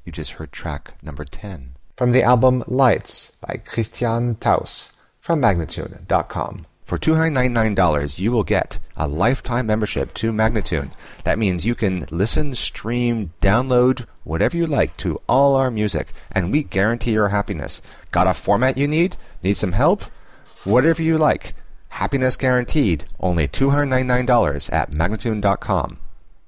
You just heard track number 10. From the album Lights by Christian Taus from Magnatune.com. For $299, you will get a lifetime membership to Magnatune. That means you can listen, stream, download, whatever you like to all our music, and we guarantee your happiness. Got a format you need? Need some help? Whatever you like. Happiness guaranteed. Only $299 at Magnatune.com.